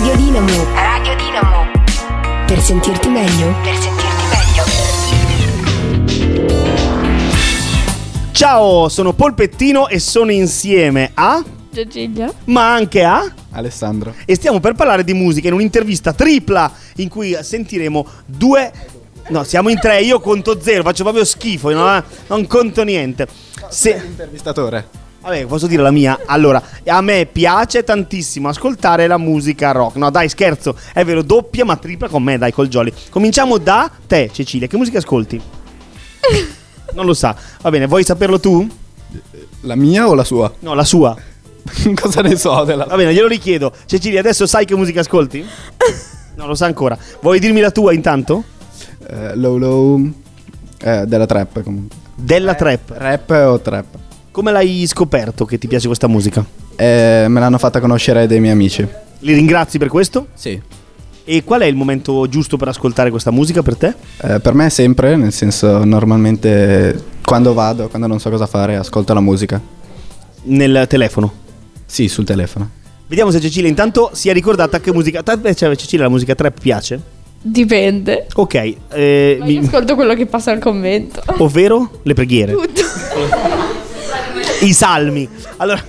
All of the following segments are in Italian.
Radio Dinamo. Radio Dinamo. Per sentirti meglio. Per sentirti meglio. Ciao, sono Polpettino e sono insieme a Cecilia, ma anche a Alessandro. e stiamo per parlare di musica in un'intervista tripla in cui sentiremo due. No, siamo in tre, io conto zero, faccio proprio schifo, non conto niente. Intervistatore. Vabbè, posso dire la mia? Allora, a me piace tantissimo ascoltare la musica rock. No, dai, scherzo, è vero, doppia ma tripla con me, dai, col Jolly. Cominciamo da te, Cecilia, che musica ascolti? Non lo sa. Va bene, vuoi saperlo tu? La mia o la sua? No, la sua. Cosa ne so della... Va bene, glielo richiedo. Cecilia, adesso sai che musica ascolti? Non lo sa ancora. Vuoi dirmi la tua intanto? Low della trap comunque. Della trap. Rap o trap? Come l'hai scoperto che ti piace questa musica? Me l'hanno fatta conoscere dei miei amici. Li ringrazi per questo? Sì. E qual è il momento giusto per ascoltare questa musica per te? Per me è sempre, nel senso normalmente quando non so cosa fare, ascolto la musica. Nel telefono. Sì, sul telefono. Vediamo se Cecilia intanto si è ricordata che musica. Cioè, Cecilia, la musica trap piace? dipende. Ok, Ma io ascolto quello che passa al convento. ovvero le preghiere, Tutto. i salmi. Allora,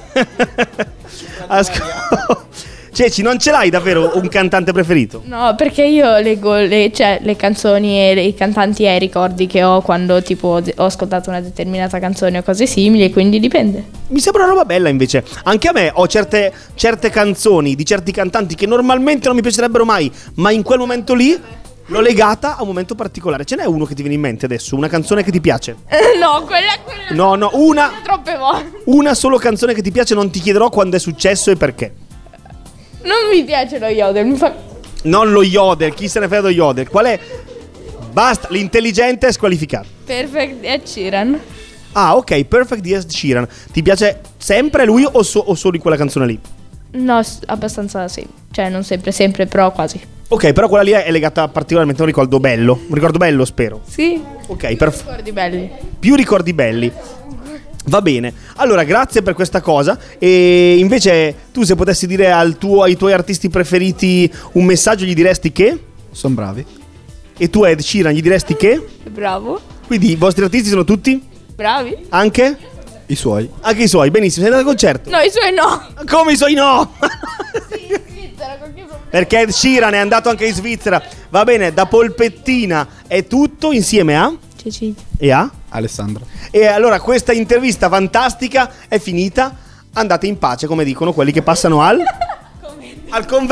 Ceci, non ce l'hai davvero un cantante preferito? No, perché io leggo le canzoni e i cantanti e i ricordi che ho quando tipo ho ascoltato una determinata canzone o cose simili, quindi dipende. Mi sembra una roba bella invece. Anche a me ho certe canzoni di certi cantanti che normalmente non mi piacerebbero mai, ma in quel momento lì l'ho legata a un momento particolare. Ce n'è uno che ti viene in mente adesso? Una canzone che ti piace? No, quella No, una troppe volte. Una solo canzone che ti piace, non ti chiederò quando è successo e perché. Non mi piace lo yodel, mi fa... Non lo yodel, chi se ne frega lo yodel? Qual è? Basta, l'intelligente è squalificato. Perfect Ed Sheeran. Ah, ok, Perfect di Ed Sheeran. Ti piace sempre lui o solo in quella canzone lì? No, abbastanza sì. Cioè non sempre, però quasi. Ok, però quella lì è legata particolarmente a un ricordo bello. Un ricordo bello, spero. Sì. Ok, Ricordi belli. più ricordi belli. Va bene. Allora, grazie per questa cosa. E invece tu, se potessi dire ai tuoi artisti preferiti un messaggio, gli diresti che? Sono bravi. E tu, Ed Sheeran, gli diresti che? Bravo. Quindi i vostri artisti sono tutti? Bravi. Anche? I suoi. Anche i suoi, benissimo. Sei andato al concerto? No, i suoi no. Come i suoi no? Sì, in Svizzera, con chi sono... Perché Ed Sheeran è andato anche in Svizzera. Va bene, da Polpettina è tutto insieme a? Cecilia. E a? Alessandro. E allora questa intervista fantastica è finita. Andate in pace, come dicono quelli che passano al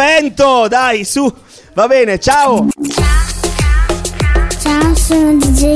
convento. Dai, su. Va bene, ciao. Ciao, sono DJ